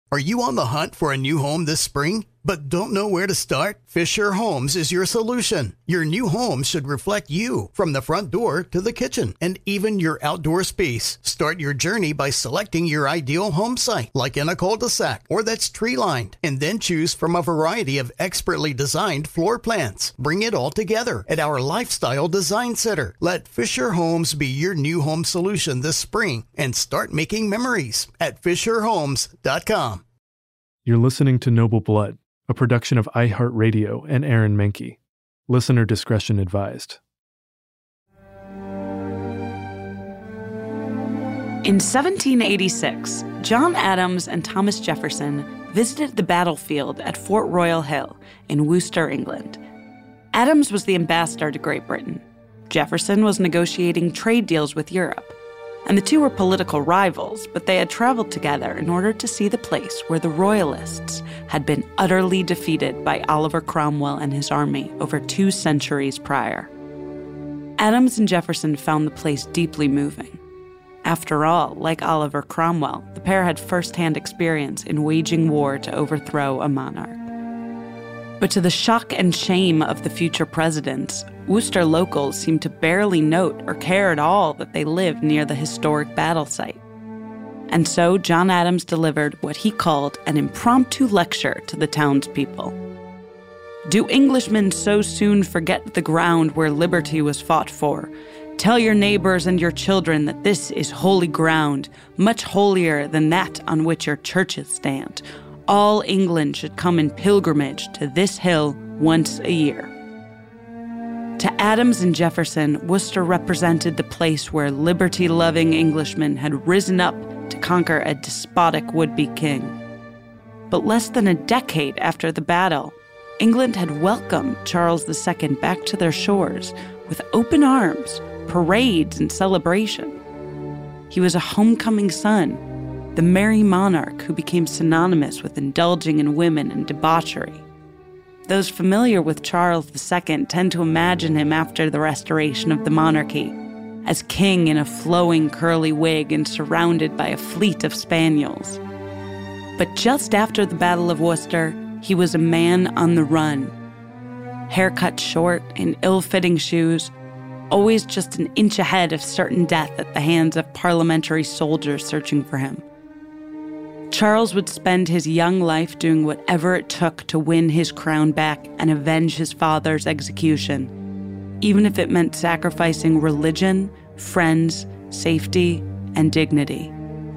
Are you on the hunt for a new home this spring, but don't know where to start? Fisher Homes is your solution. Your new home should reflect you, from the front door to the kitchen, and even your outdoor space. Start your journey by selecting your ideal home site, like in a cul-de-sac or that's tree-lined, and then choose from a variety of expertly designed floor plans. Bring it all together at our Lifestyle Design Center. Let Fisher Homes be your new home solution this spring and start making memories at FisherHomes.com. You're listening to Noble Blood, a production of iHeartRadio and Aaron Mahnke. Listener discretion advised. In 1786, John Adams and Thomas Jefferson visited the battlefield at Fort Royal Hill in Worcester, England. Adams was the ambassador to Great Britain. Jefferson was negotiating trade deals with Europe. And the two were political rivals, but they had traveled together in order to see the place where the Royalists had been utterly defeated by Oliver Cromwell and his army over 2 centuries prior. Adams and Jefferson found the place deeply moving. After all, like Oliver Cromwell, the pair had first-hand experience in waging war to overthrow a monarch. But to the shock and shame of the future presidents, Worcester locals seemed to barely note or care at all that they lived near the historic battle site. And so John Adams delivered what he called an impromptu lecture to the townspeople. Do Englishmen so soon forget the ground where liberty was fought for? Tell your neighbors and your children that this is holy ground, much holier than that on which your churches stand. All England should come in pilgrimage to this hill once a year. To Adams and Jefferson, Worcester represented the place where liberty-loving Englishmen had risen up to conquer a despotic would-be king. But less than a decade after the battle, England had welcomed Charles II back to their shores with open arms, parades, and celebration. He was a homecoming son, the merry monarch who became synonymous with indulging in women and debauchery. Those familiar with Charles II tend to imagine him after the restoration of the monarchy as king in a flowing curly wig and surrounded by a fleet of spaniels. But just after the Battle of Worcester, he was a man on the run. Haircut short, in ill-fitting shoes, always just an inch ahead of certain death at the hands of parliamentary soldiers searching for him. Charles would spend his young life doing whatever it took to win his crown back and avenge his father's execution, even if it meant sacrificing religion, friends, safety, and dignity.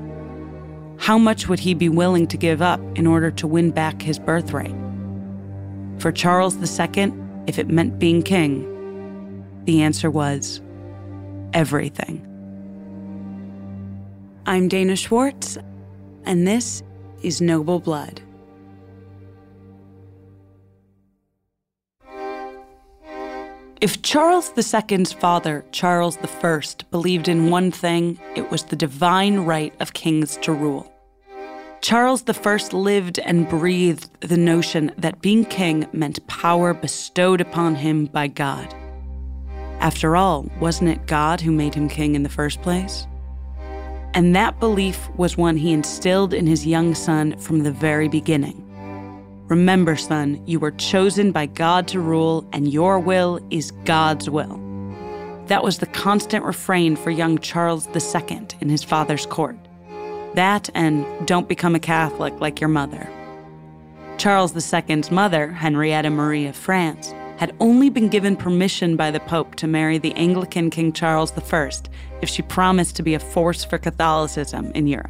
How much would he be willing to give up in order to win back his birthright? For Charles II, if it meant being king, the answer was everything. I'm Dana Schwartz, and this is Noble Blood. If Charles II's father, Charles I, believed in one thing, it was the divine right of kings to rule. Charles I lived and breathed the notion that being king meant power bestowed upon him by God. After all, wasn't it God who made him king in the first place? And that belief was one he instilled in his young son from the very beginning. Remember, son, you were chosen by God to rule, and your will is God's will. That was the constant refrain for young Charles II in his father's court. That and don't become a Catholic like your mother. Charles II's mother, Henrietta Marie of France, had only been given permission by the Pope to marry the Anglican King Charles I if she promised to be a force for Catholicism in Europe.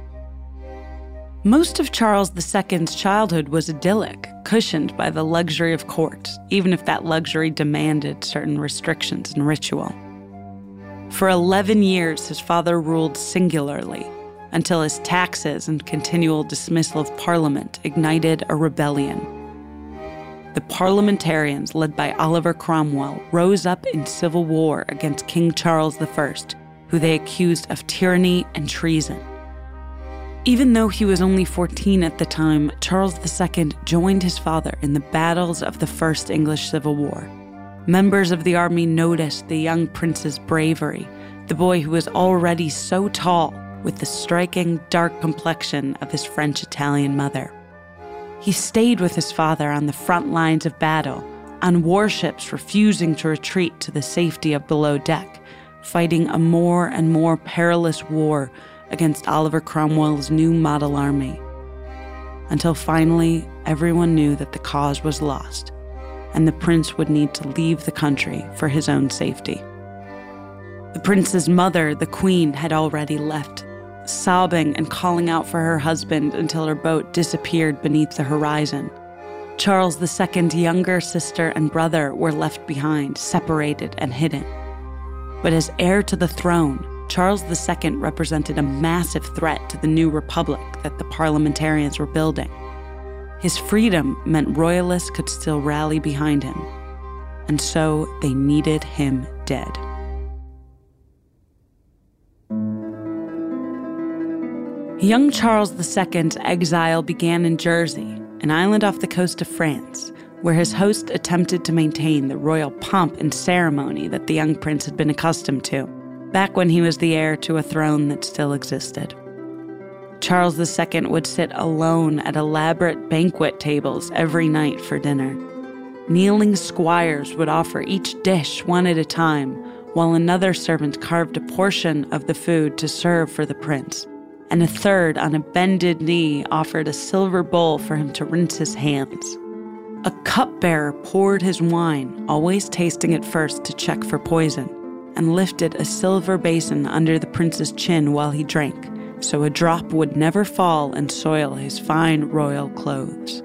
Most of Charles II's childhood was idyllic, cushioned by the luxury of court, even if that luxury demanded certain restrictions and ritual. For 11 years, his father ruled singularly, until his taxes and continual dismissal of Parliament ignited a rebellion. The parliamentarians, led by Oliver Cromwell, rose up in civil war against King Charles I, who they accused of tyranny and treason. Even though he was only 14 at the time, Charles II joined his father in the battles of the First English Civil War. Members of the army noticed the young prince's bravery, the boy who was already so tall, with the striking, dark complexion of his French-Italian mother. He stayed with his father on the front lines of battle, on warships refusing to retreat to the safety of below deck, fighting a more and more perilous war against Oliver Cromwell's new model army. Until finally, everyone knew that the cause was lost, and the prince would need to leave the country for his own safety. The prince's mother, the queen, had already left, sobbing and calling out for her husband until her boat disappeared beneath the horizon. Charles II's younger sister and brother were left behind, separated and hidden. But as heir to the throne, Charles II represented a massive threat to the new republic that the parliamentarians were building. His freedom meant royalists could still rally behind him, and so they needed him dead. Young Charles II's exile began in Jersey, an island off the coast of France, where his host attempted to maintain the royal pomp and ceremony that the young prince had been accustomed to, back when he was the heir to a throne that still existed. Charles II would sit alone at elaborate banquet tables every night for dinner. Kneeling squires would offer each dish one at a time, while another servant carved a portion of the food to serve for the prince, and a third on a bended knee offered a silver bowl for him to rinse his hands. A cupbearer poured his wine, always tasting it first to check for poison, and lifted a silver basin under the prince's chin while he drank, so a drop would never fall and soil his fine royal clothes.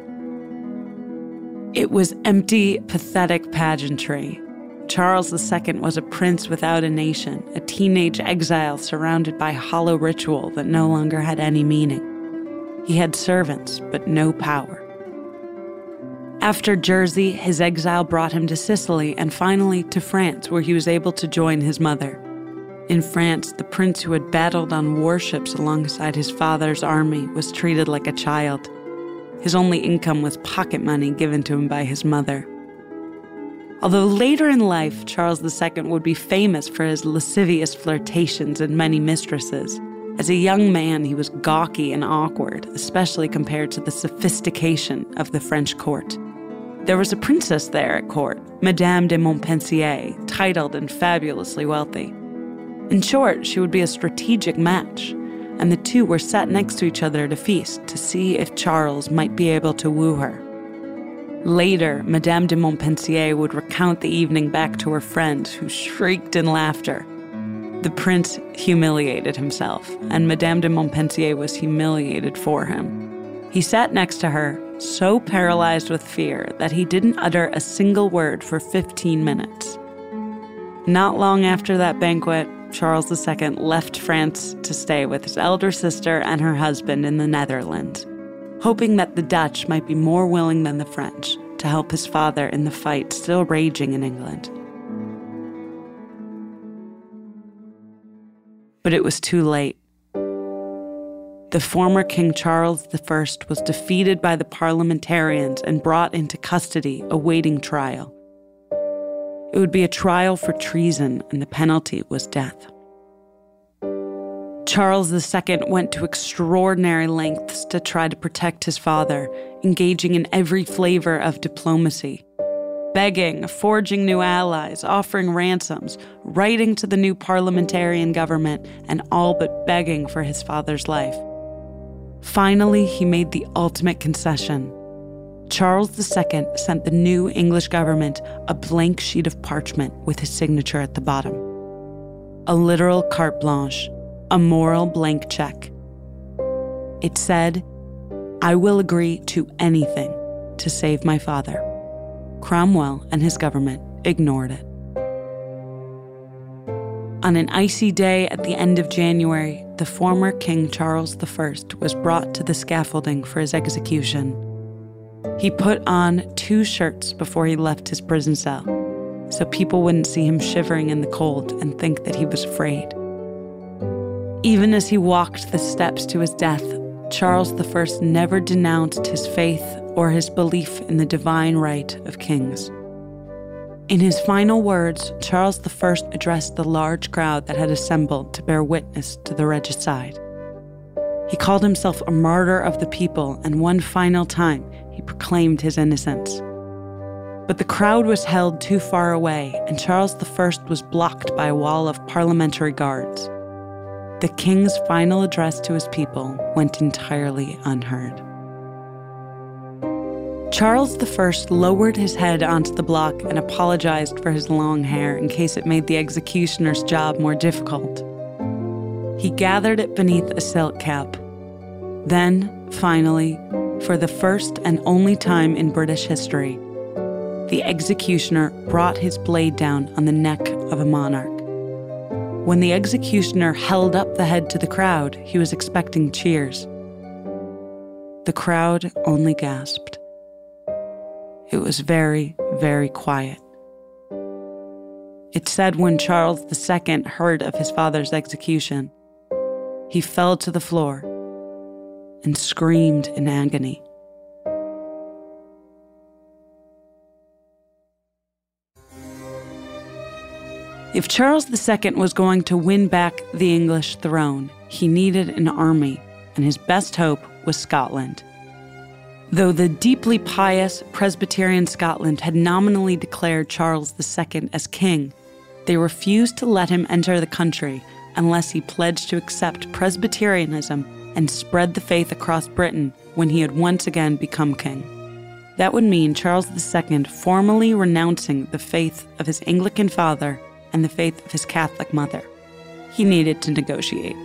It was empty, pathetic pageantry. Charles II was a prince without a nation, a teenage exile surrounded by hollow ritual that no longer had any meaning. He had servants, but no power. After Jersey, his exile brought him to Sicily and finally to France, where he was able to join his mother. In France, the prince who had battled on warships alongside his father's army was treated like a child. His only income was pocket money given to him by his mother. Although later in life, Charles II would be famous for his lascivious flirtations and many mistresses, as a young man he was gawky and awkward, especially compared to the sophistication of the French court. There was a princess there at court, Madame de Montpensier, titled and fabulously wealthy. In short, she would be a strategic match, and the two were sat next to each other at a feast to see if Charles might be able to woo her. Later, Madame de Montpensier would recount the evening back to her friends, who shrieked in laughter. The prince humiliated himself, and Madame de Montpensier was humiliated for him. He sat next to her, so paralyzed with fear that he didn't utter a single word for 15 minutes. Not long after that banquet, Charles II left France to stay with his elder sister and her husband in the Netherlands, hoping that the Dutch might be more willing than the French to help his father in the fight still raging in England. But it was too late. The former King Charles I was defeated by the parliamentarians and brought into custody, awaiting trial. It would be a trial for treason, and the penalty was death. Charles II went to extraordinary lengths to try to protect his father, engaging in every flavor of diplomacy. Begging, forging new allies, offering ransoms, writing to the new parliamentarian government, and all but begging for his father's life. Finally, he made the ultimate concession. Charles II sent the new English government a blank sheet of parchment with his signature at the bottom. A literal carte blanche, a moral blank check. It said, "I will agree to anything to save my father." Cromwell and his government ignored it. On an icy day at the end of January, the former King Charles I was brought to the scaffolding for his execution. He put on 2 shirts before he left his prison cell, so people wouldn't see him shivering in the cold and think that he was afraid. Even as he walked the steps to his death, Charles I never denounced his faith or his belief in the divine right of kings. In his final words, Charles I addressed the large crowd that had assembled to bear witness to the regicide. He called himself a martyr of the people, and one final time he proclaimed his innocence. But the crowd was held too far away, and Charles I was blocked by a wall of parliamentary guards. The king's final address to his people went entirely unheard. Charles I lowered his head onto the block and apologized for his long hair in case it made the executioner's job more difficult. He gathered it beneath a silk cap. Then, finally, for the first and only time in British history, the executioner brought his blade down on the neck of a monarch. When the executioner held up the head to the crowd, he was expecting cheers. The crowd only gasped. It was very, very quiet. It said when Charles II heard of his father's execution, he fell to the floor and screamed in agony. If Charles II was going to win back the English throne, he needed an army, and his best hope was Scotland. Though the deeply pious Presbyterian Scotland had nominally declared Charles II as king, they refused to let him enter the country unless he pledged to accept Presbyterianism and spread the faith across Britain when he had once again become king. That would mean Charles II formally renouncing the faith of his Anglican father and the faith of his Catholic mother. He needed to negotiate.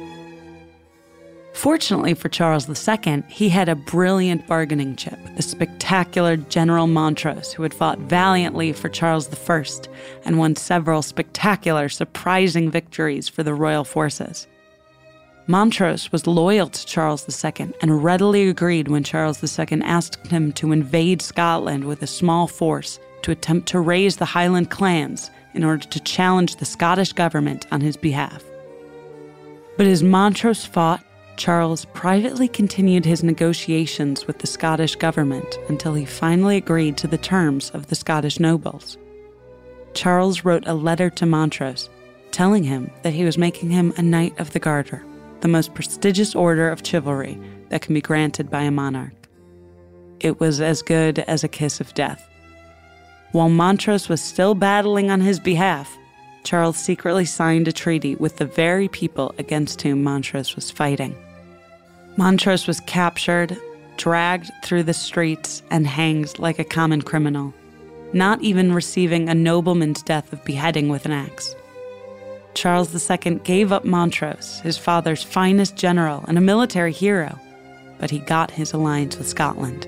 Fortunately for Charles II, he had a brilliant bargaining chip, the spectacular General Montrose, who had fought valiantly for Charles I and won several spectacular, surprising victories for the royal forces. Montrose was loyal to Charles II and readily agreed when Charles II asked him to invade Scotland with a small force to attempt to raise the Highland clans in order to challenge the Scottish government on his behalf. But as Montrose fought, Charles privately continued his negotiations with the Scottish government until he finally agreed to the terms of the Scottish nobles. Charles wrote a letter to Montrose, telling him that he was making him a Knight of the Garter, the most prestigious order of chivalry that can be granted by a monarch. It was as good as a kiss of death. While Montrose was still battling on his behalf, Charles secretly signed a treaty with the very people against whom Montrose was fighting. Montrose was captured, dragged through the streets, and hanged like a common criminal, not even receiving a nobleman's death of beheading with an axe. Charles II gave up Montrose, his father's finest general and a military hero, but he got his alliance with Scotland.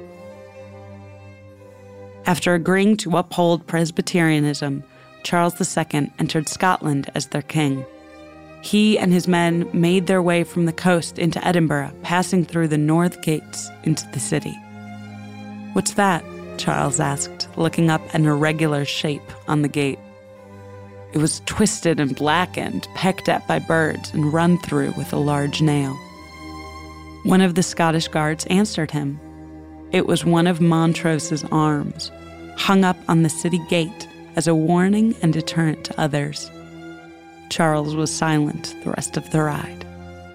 After agreeing to uphold Presbyterianism, Charles II entered Scotland as their king. He and his men made their way from the coast into Edinburgh, passing through the north gates into the city. "What's that?" Charles asked, looking up an irregular shape on the gate. It was twisted and blackened, pecked at by birds, and run through with a large nail. One of the Scottish guards answered him. It was one of Montrose's arms, hung up on the city gate as a warning and deterrent to others. Charles was silent the rest of the ride.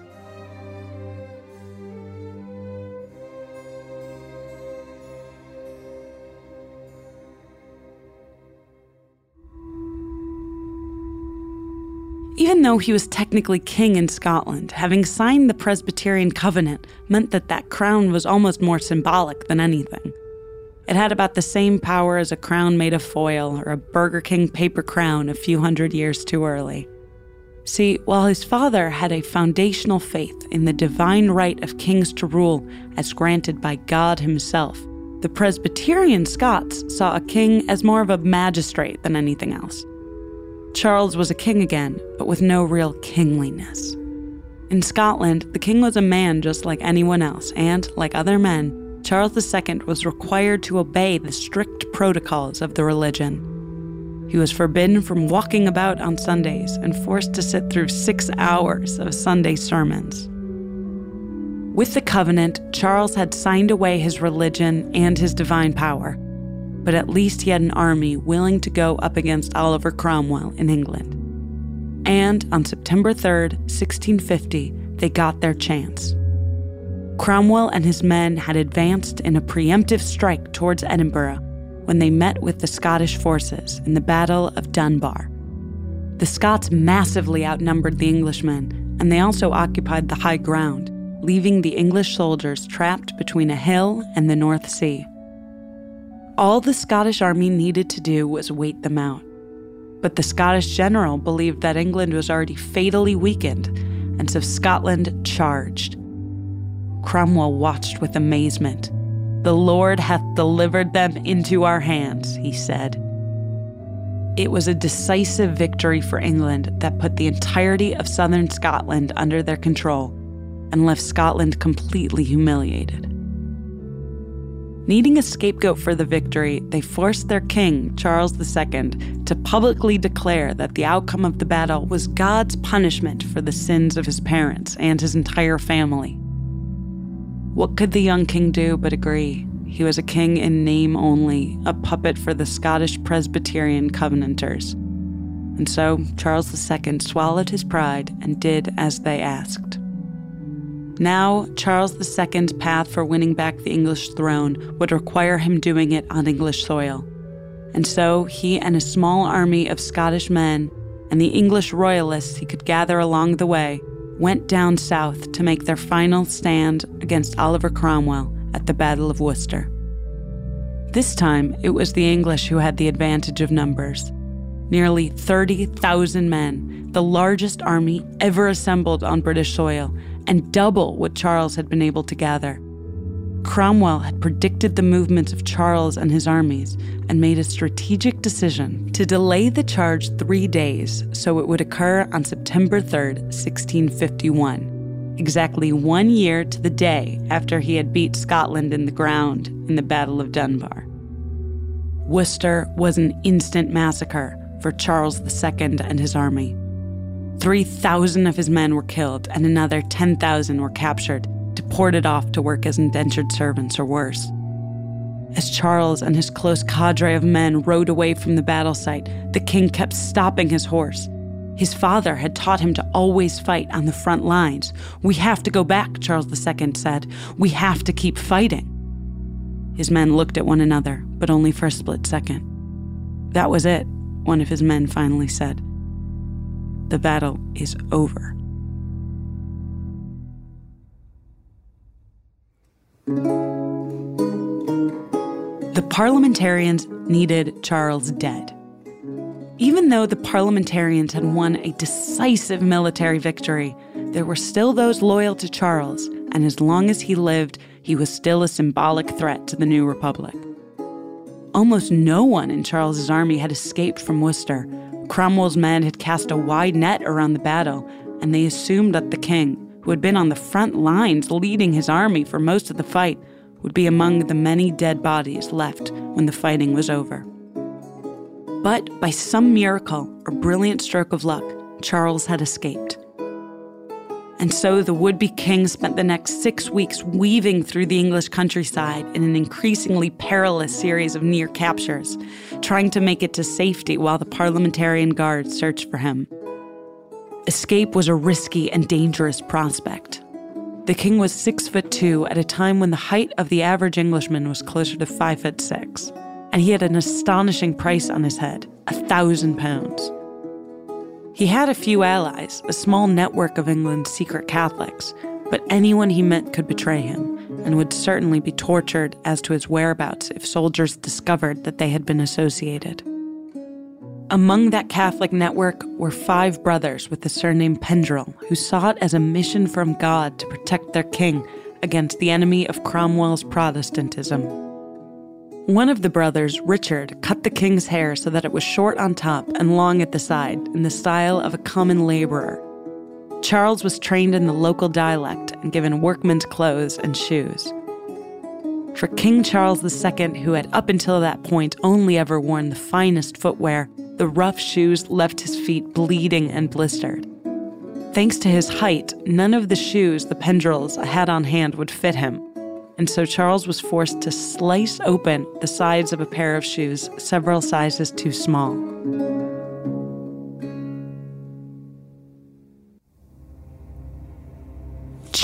Even though he was technically king in Scotland, having signed the Presbyterian Covenant meant that crown was almost more symbolic than anything. It had about the same power as a crown made of foil or a Burger King paper crown a few hundred years too early. See, while his father had a foundational faith in the divine right of kings to rule as granted by God himself, the Presbyterian Scots saw a king as more of a magistrate than anything else. Charles was a king again, but with no real kingliness. In Scotland, the king was a man just like anyone else, and, like other men, Charles II was required to obey the strict protocols of the religion. He was forbidden from walking about on Sundays and forced to sit through 6 hours of Sunday sermons. With the covenant, Charles had signed away his religion and his divine power, but at least he had an army willing to go up against Oliver Cromwell in England. And on September 3rd, 1650, they got their chance. Cromwell and his men had advanced in a preemptive strike towards Edinburgh when they met with the Scottish forces in the Battle of Dunbar. The Scots massively outnumbered the Englishmen, and they also occupied the high ground, leaving the English soldiers trapped between a hill and the North Sea. All the Scottish army needed to do was wait them out. But the Scottish general believed that England was already fatally weakened, and so Scotland charged. Cromwell watched with amazement. "The Lord hath delivered them into our hands," he said. It was a decisive victory for England that put the entirety of southern Scotland under their control and left Scotland completely humiliated. Needing a scapegoat for the victory, they forced their king, Charles II, to publicly declare that the outcome of the battle was God's punishment for the sins of his parents and his entire family. What could the young king do but agree? He was a king in name only, a puppet for the Scottish Presbyterian Covenanters. And so Charles II swallowed his pride and did as they asked. Now, Charles II's path for winning back the English throne would require him doing it on English soil. And so he and a small army of Scottish men and the English royalists he could gather along the way went down south to make their final stand against Oliver Cromwell at the Battle of Worcester. This time, it was the English who had the advantage of numbers. Nearly 30,000 men, the largest army ever assembled on British soil, and double what Charles had been able to gather. Cromwell had predicted the movements of Charles and his armies and made a strategic decision to delay the charge 3 days so it would occur on September 3rd, 1651, exactly 1 year to the day after he had beat Scotland in the ground in the Battle of Dunbar. Worcester was an instant massacre for Charles II and his army. 3,000 of his men were killed and another 10,000 were captured, deported off to work as indentured servants or worse. As Charles and his close cadre of men rode away from the battle site, the king kept stopping his horse. His father had taught him to always fight on the front lines. "We have to go back," Charles II said. "We have to keep fighting." His men looked at one another, but only for a split second. "That was it," one of his men finally said. "The battle is over." The parliamentarians needed Charles dead. Even though the parliamentarians had won a decisive military victory, there were still those loyal to Charles, and as long as he lived, he was still a symbolic threat to the new republic. Almost no one in Charles's army had escaped from Worcester. Cromwell's men had cast a wide net around the battle, and they assumed that the king, who had been on the front lines leading his army for most of the fight, would be among the many dead bodies left when the fighting was over. But by some miracle or brilliant stroke of luck, Charles had escaped. And so the would-be king spent the next 6 weeks weaving through the English countryside in an increasingly perilous series of near captures, trying to make it to safety while the parliamentarian guards searched for him. Escape was a risky and dangerous prospect. The king was 6'2" at a time when the height of the average Englishman was closer to 5'6", and he had an astonishing price on his head, £1,000. He had a few allies, a small network of England's secret Catholics, but anyone he met could betray him and would certainly be tortured as to his whereabouts if soldiers discovered that they had been associated. Among that Catholic network were 5 brothers with the surname Pendrell, who saw it as a mission from God to protect their king against the enemy of Cromwell's Protestantism. One of the brothers, Richard, cut the king's hair so that it was short on top and long at the side, in the style of a common laborer. Charles was trained in the local dialect and given workman's clothes and shoes. For King Charles II, who had up until that point only ever worn the finest footwear, the rough shoes left his feet bleeding and blistered. Thanks to his height, none of the shoes the Pendrells had on hand would fit him, and so Charles was forced to slice open the sides of a pair of shoes several sizes too small.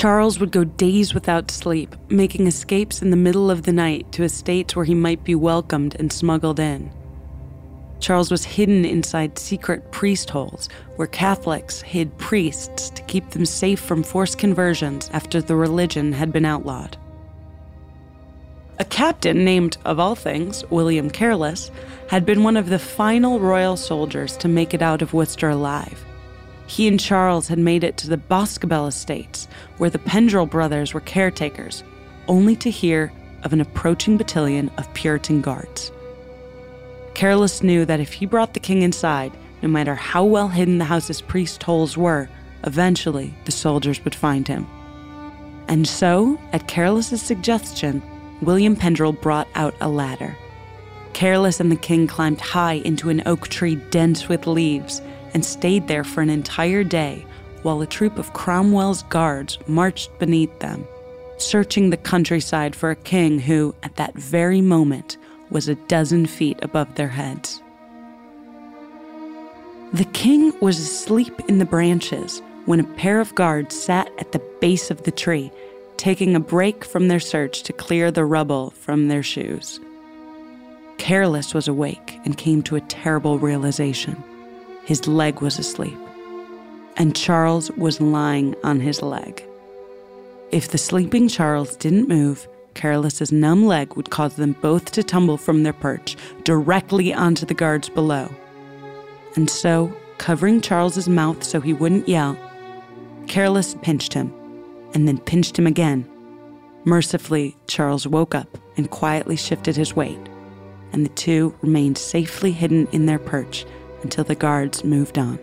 Charles would go days without sleep, making escapes in the middle of the night to estates where he might be welcomed and smuggled in. Charles was hidden inside secret priest holes where Catholics hid priests to keep them safe from forced conversions after the religion had been outlawed. A captain named, of all things, William Careless, had been one of the final royal soldiers to make it out of Worcester alive. He and Charles had made it to the Boscobel estates, where the Pendrell brothers were caretakers, only to hear of an approaching battalion of Puritan guards. Careless knew that if he brought the king inside, no matter how well hidden the house's priest holes were, eventually the soldiers would find him. And so, at Careless's suggestion, William Pendrell brought out a ladder. Careless and the king climbed high into an oak tree dense with leaves and stayed there for an entire day while a troop of Cromwell's guards marched beneath them, searching the countryside for a king who, at that very moment, was 12 feet above their heads. The king was asleep in the branches when a pair of guards sat at the base of the tree, taking a break from their search to clear the rubble from their shoes. Careless was awake and came to a terrible realization. His leg was asleep, and Charles was lying on his leg. If the sleeping Charles didn't move, Careless's numb leg would cause them both to tumble from their perch directly onto the guards below. And so, covering Charles's mouth so he wouldn't yell, Careless pinched him, and then pinched him again. Mercifully, Charles woke up and quietly shifted his weight, and the two remained safely hidden in their perch until the guards moved on.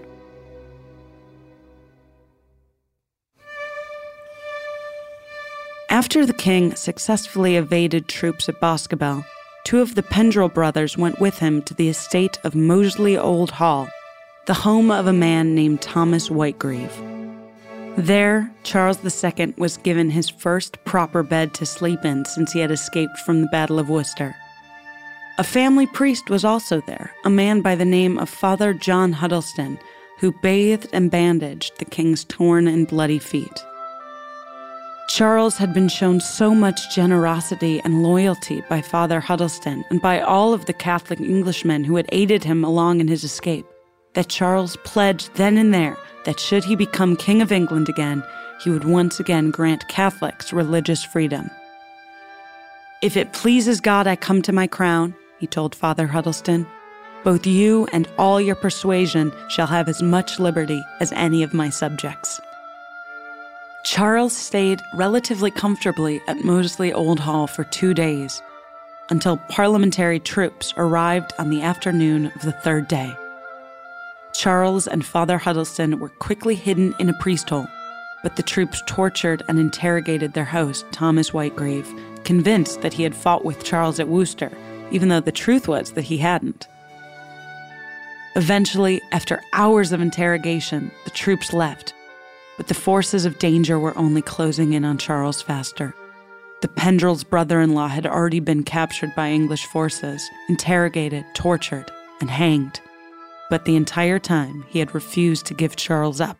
After the king successfully evaded troops at Boscobel, 2 of the Pendrell brothers went with him to the estate of Moseley Old Hall, the home of a man named Thomas Whitegreave. There, Charles II was given his first proper bed to sleep in since he had escaped from the Battle of Worcester. A family priest was also there, a man by the name of Father John Huddleston, who bathed and bandaged the king's torn and bloody feet. Charles had been shown so much generosity and loyalty by Father Huddleston and by all of the Catholic Englishmen who had aided him along in his escape, that Charles pledged then and there that should he become King of England again, he would once again grant Catholics religious freedom. "If it pleases God I come to my crown," he told Father Huddleston, "both you and all your persuasion shall have as much liberty as any of my subjects." Charles stayed relatively comfortably at Moseley Old Hall for 2 days, until parliamentary troops arrived on the afternoon of the 3rd day. Charles and Father Huddleston were quickly hidden in a priest hole, but the troops tortured and interrogated their host, Thomas Whitegreave, convinced that he had fought with Charles at Worcester, even though the truth was that he hadn't. Eventually, after hours of interrogation, the troops left, but the forces of danger were only closing in on Charles faster. The Pendrell's brother-in-law had already been captured by English forces, interrogated, tortured, and hanged. But the entire time, he had refused to give Charles up.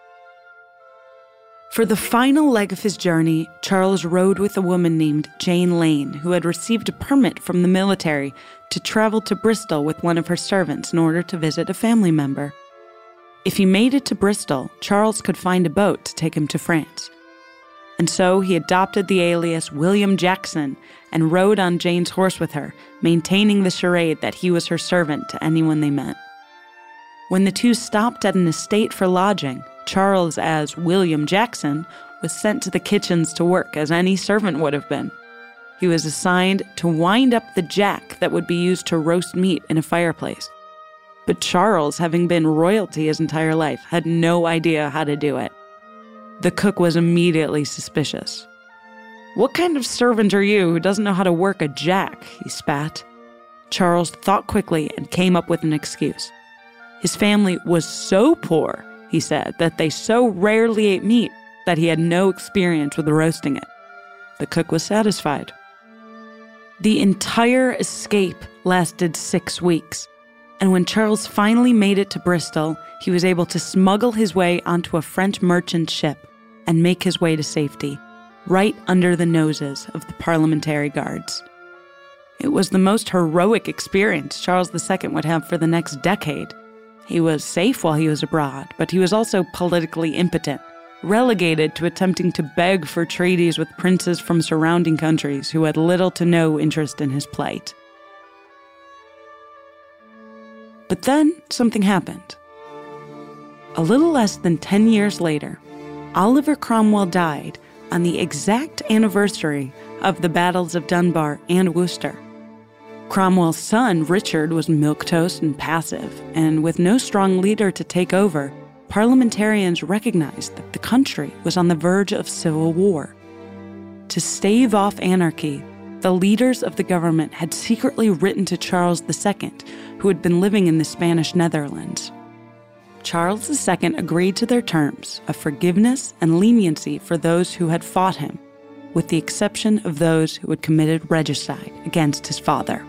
For the final leg of his journey, Charles rode with a woman named Jane Lane, who had received a permit from the military to travel to Bristol with one of her servants in order to visit a family member. If he made it to Bristol, Charles could find a boat to take him to France. And so he adopted the alias William Jackson and rode on Jane's horse with her, maintaining the charade that he was her servant to anyone they met. When the two stopped at an estate for lodging, Charles, as William Jackson, was sent to the kitchens to work as any servant would have been. He was assigned to wind up the jack that would be used to roast meat in a fireplace. But Charles, having been royalty his entire life, had no idea how to do it. The cook was immediately suspicious. "What kind of servant are you who doesn't know how to work a jack?" he spat. Charles thought quickly and came up with an excuse. His family was so poor, he said, that they so rarely ate meat that he had no experience with roasting it. The cook was satisfied. The entire escape lasted 6 weeks. And when Charles finally made it to Bristol, he was able to smuggle his way onto a French merchant ship and make his way to safety, right under the noses of the parliamentary guards. It was the most heroic experience Charles II would have for the next decade. He was safe while he was abroad, but he was also politically impotent, relegated to attempting to beg for treaties with princes from surrounding countries who had little to no interest in his plight. But then something happened. A little less than 10 years later, Oliver Cromwell died on the exact anniversary of the battles of Dunbar and Worcester. Cromwell's son, Richard, was milquetoast and passive, and with no strong leader to take over, parliamentarians recognized that the country was on the verge of civil war. To stave off anarchy, the leaders of the government had secretly written to Charles II, who had been living in the Spanish Netherlands. Charles II agreed to their terms of forgiveness and leniency for those who had fought him, with the exception of those who had committed regicide against his father.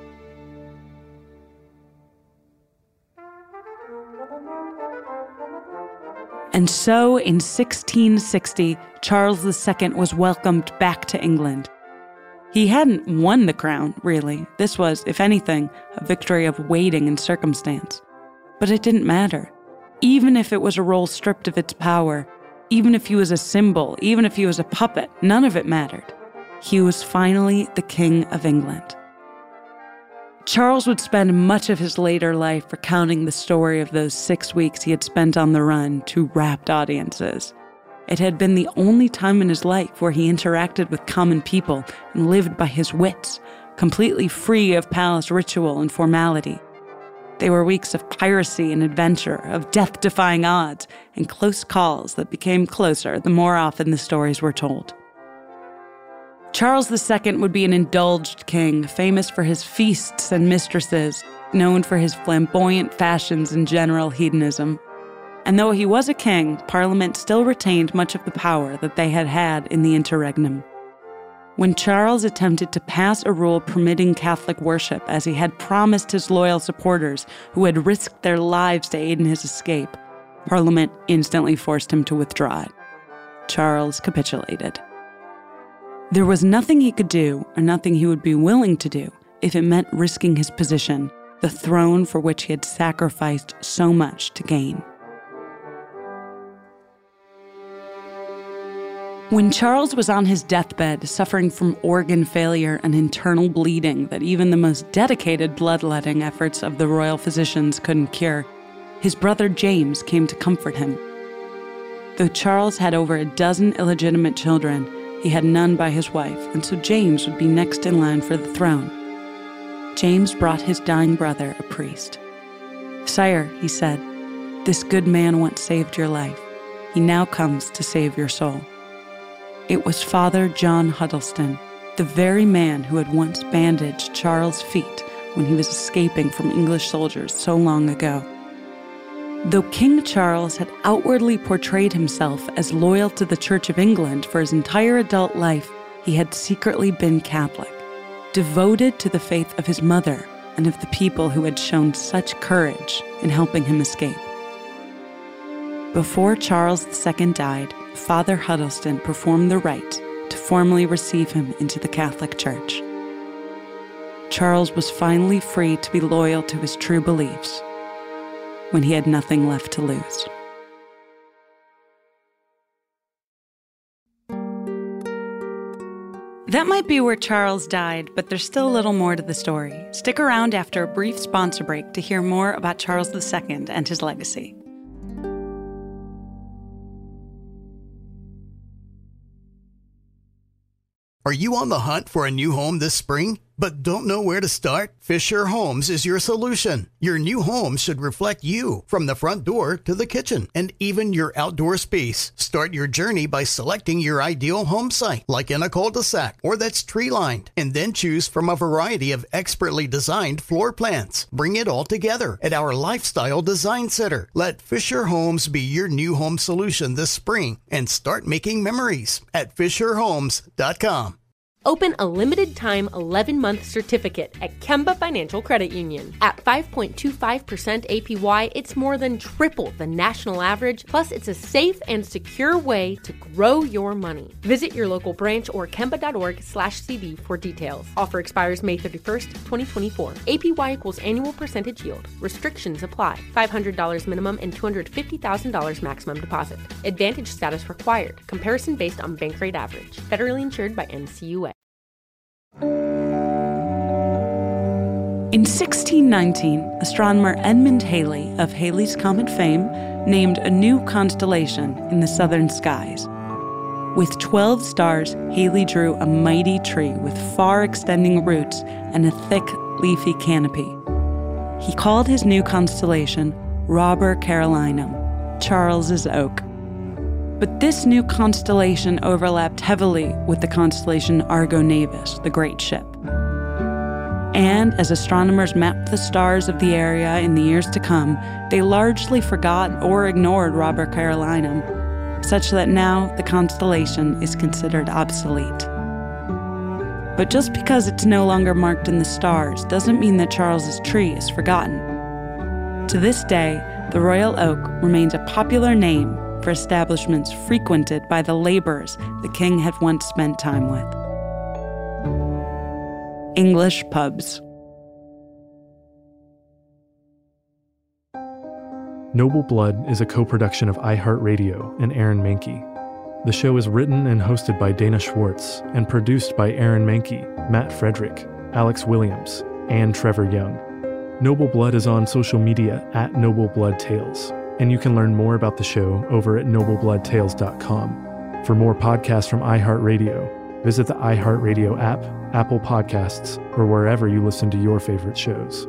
And so, in 1660, Charles II was welcomed back to England. He hadn't won the crown, really. This was, if anything, a victory of waiting and circumstance. But it didn't matter. Even if it was a role stripped of its power, even if he was a symbol, even if he was a puppet, none of it mattered. He was finally the King of England. Charles would spend much of his later life recounting the story of those 6 weeks he had spent on the run to rapt audiences. It had been the only time in his life where he interacted with common people and lived by his wits, completely free of palace ritual and formality. They were weeks of piracy and adventure, of death-defying odds, and close calls that became closer the more often the stories were told. Charles II would be an indulged king, famous for his feasts and mistresses, known for his flamboyant fashions and general hedonism. And though he was a king, Parliament still retained much of the power that they had had in the interregnum. When Charles attempted to pass a rule permitting Catholic worship, as he had promised his loyal supporters who had risked their lives to aid in his escape, Parliament instantly forced him to withdraw it. Charles capitulated. There was nothing he could do, or nothing he would be willing to do, if it meant risking his position, the throne for which he had sacrificed so much to gain. When Charles was on his deathbed, suffering from organ failure and internal bleeding that even the most dedicated bloodletting efforts of the royal physicians couldn't cure, his brother James came to comfort him. Though Charles had over a dozen illegitimate children, he had none by his wife, and so James would be next in line for the throne. James brought his dying brother a priest. "Sire," he said, "this good man once saved your life. He now comes to save your soul." It was Father John Huddleston, the very man who had once bandaged Charles' feet when he was escaping from English soldiers so long ago. Though King Charles had outwardly portrayed himself as loyal to the Church of England for his entire adult life, he had secretly been Catholic, devoted to the faith of his mother and of the people who had shown such courage in helping him escape. Before Charles II died, Father Huddleston performed the rite to formally receive him into the Catholic Church. Charles was finally free to be loyal to his true beliefs when he had nothing left to lose. That might be where Charles died, but there's still a little more to the story. Stick around after a brief sponsor break to hear more about Charles II and his legacy. Are you on the hunt for a new home this spring, but don't know where to start? Fisher Homes is your solution. Your new home should reflect you, from the front door to the kitchen, and even your outdoor space. Start your journey by selecting your ideal home site, like in a cul-de-sac or that's tree-lined, and then choose from a variety of expertly designed floor plans. Bring it all together at our Lifestyle Design Center. Let Fisher Homes be your new home solution this spring and start making memories at fisherhomes.com. Open a limited-time 11-month certificate at Kemba Financial Credit Union. At 5.25% APY, it's more than triple the national average, plus it's a safe and secure way to grow your money. Visit your local branch or kemba.org/CD for details. Offer expires May 31st, 2024. APY equals annual percentage yield. Restrictions apply. $500 minimum and $250,000 maximum deposit. Advantage status required. Comparison based on bank rate average. Federally insured by NCUA. In 1619, astronomer Edmund Halley of Halley's Comet fame named a new constellation in the southern skies. With 12 stars, Halley drew a mighty tree with far-extending roots and a thick, leafy canopy. He called his new constellation Robur Carolinum, Charles's Oak. But this new constellation overlapped heavily with the constellation Argo Navis, the Great Ship. And as astronomers mapped the stars of the area in the years to come, they largely forgot or ignored Robur Carolinum, such that now the constellation is considered obsolete. But just because it's no longer marked in the stars doesn't mean that Charles's tree is forgotten. To this day, the Royal Oak remains a popular name for establishments frequented by the laborers the king had once spent time with. English pubs. Noble Blood is a co-production of iHeartRadio and Aaron Mahnke. The show is written and hosted by Dana Schwartz and produced by Aaron Mahnke, Matt Frederick, Alex Williams, and Trevor Young. Noble Blood is on social media at Noble Blood Tales, and you can learn more about the show over at noblebloodtales.com. For more podcasts from iHeartRadio, visit the iHeartRadio app, Apple Podcasts, or wherever you listen to your favorite shows.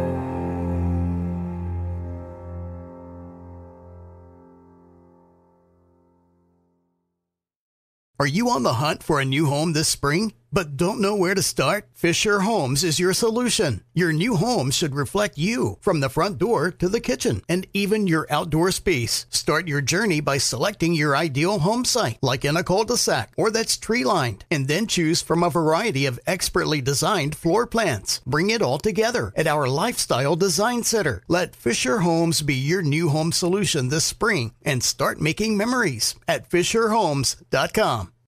Are you on the hunt for a new home this spring, but don't know where to start? Fisher Homes is your solution. Your new home should reflect you, from the front door to the kitchen, and even your outdoor space. Start your journey by selecting your ideal home site, like in a cul-de-sac or that's tree-lined, and then choose from a variety of expertly designed floor plans. Bring it all together at our Lifestyle Design Center. Let Fisher Homes be your new home solution this spring and start making memories at FisherHomes.com.